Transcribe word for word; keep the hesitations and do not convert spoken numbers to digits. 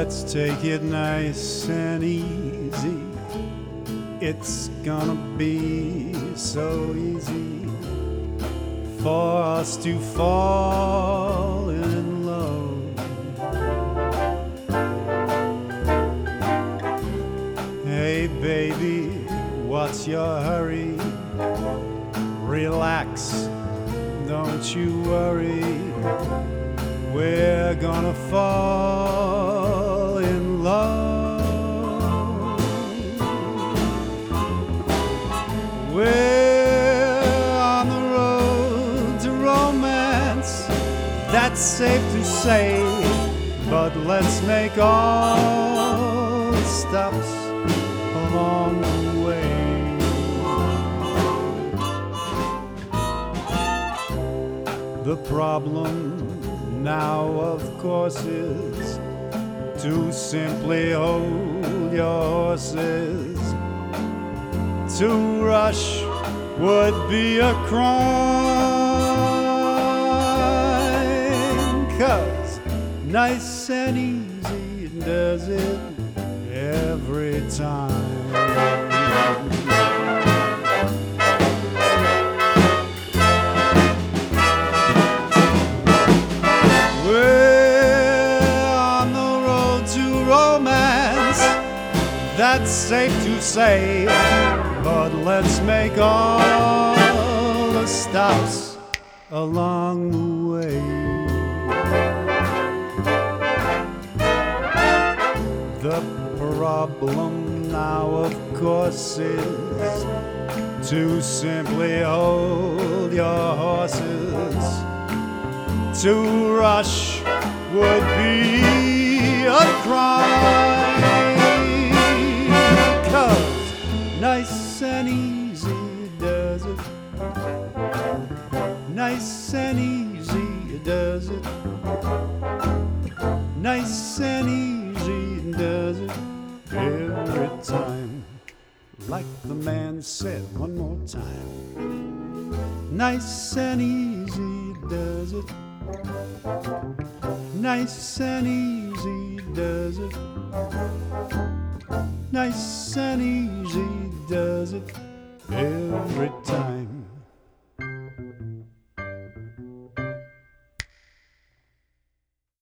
let's take it nice and easy. It's gonna be so easy for us to fall in love. Hey baby, what's your hurry? Relax, don't you worry. We're gonna fall in love. We're on the road to romance, that's safe to say, but let's make all the stops along the way. The problem now, of course, is to simply hold your horses. To rush would be a crime, 'cause nice and easy does it every time. That's safe to say, but let's make all the stops along the way. The problem now, of course, is to simply hold your horses. To rush would be a crime. Nice and easy does it. Nice and easy does it. Nice and easy does it every time. Like the man said one more time. Nice and easy does it. Nice and easy does it. Nice and easy does it every time.